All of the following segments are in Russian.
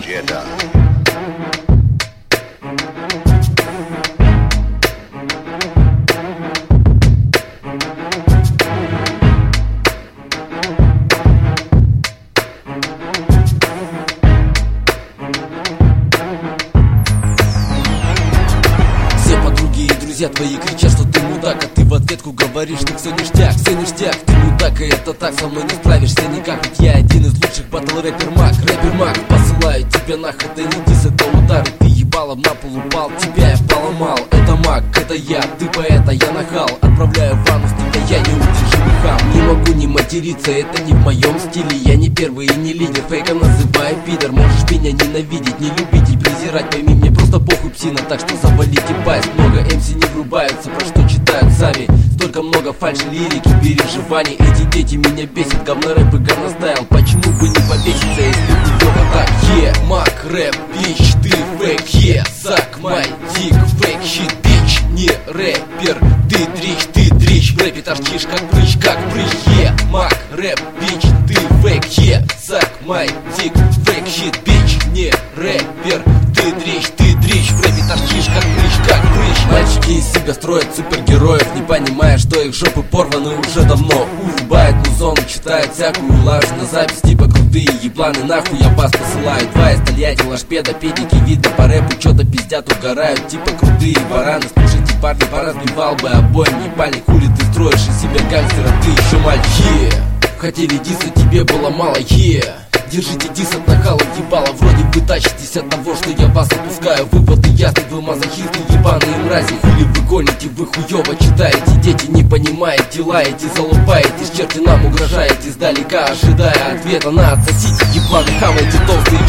Cheddar. Друзья твои кричат, что ты мудак, а ты в ответку говоришь, что все ништяк, ты мудак, и это так, со мной не справишься никак. Ведь я один из лучших батл рэпер Мак, посылаю тебя нахуй, это не дис, это удар. И ты ебалом на пол упал, тебя я поломал. Это Мак, это я, ты поэта, я нахал. Отправляю в анус, тебя я не удерживаю хам. Не могу не материться, это не в моем стиле. Я не первый и не лидер, фейком называй пидор. Можешь меня ненавидеть, не любить и презирать, пойми, мне просто похуй псина, так что завалите пасть. Много МС не врубаются, про что читают сами. Столько много фальши, лирики, переживаний. Эти дети меня бесят, говно рэп и говно стайл. Почему бы не повеситься, если ты ёба так? Мак, рэп, бич, ты фейк, сак, май, дик, фейк, щит, бич. Не рэпер, ты дрищ, в рэпе торчишь как прыщ, Мак, рэп, бич, ты фейк, сак, май, дик, фейк, щит, бич. Не рэпер, ты дрищ, в рэпе торчишь как прыщ. Мальчики из себя строят супергероев, не понимая, что их жопы порваны уже давно. Урубает музон, читает всякую лажу на запись, типа крутые ебланы, нахуй я бас посылаю. Два из Тольятти, лашпеда, педики, видно по рэпу, чё-то пиздят, угорают, типа крутые бараны. Слушайте, парни, поразбивал бы обоим, ебальник, хули ты строишь из себя гангстера, ты еще мальчик. Хотели диса, тебе было мало, Держите дис от накала ебала, вроде вы тащитесь от того, что я вас отпускаю. Выводы ясны, вы мазохисты, ебаные мрази. Хули вы гоните, вы хуёво читаете, дети не понимаете, лаете, залупаетесь, черти нам угрожаете издалека, ожидая ответа на отсосите, ебаны, хавайте толстые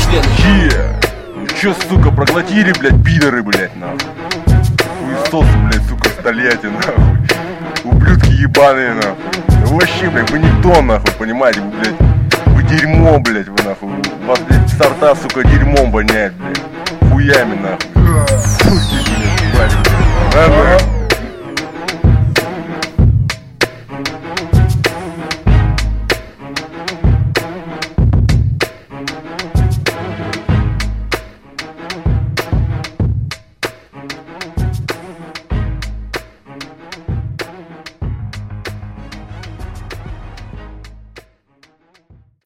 члены. Чё, сука, проглотили, блядь, пидоры, блядь, нахуй. Хуесосы, блядь, сука, с Тольятти, нахуй. Ублюдки ебаные, нахуй. Вообще, блядь, вы никто, нахуй, понимаете, вы, блядь. Дерьмо, блядь, вы нахуй. У вас, блядь, сорта, сука, дерьмом воняет, блядь. Хуями, нахуй. Фу, блядь,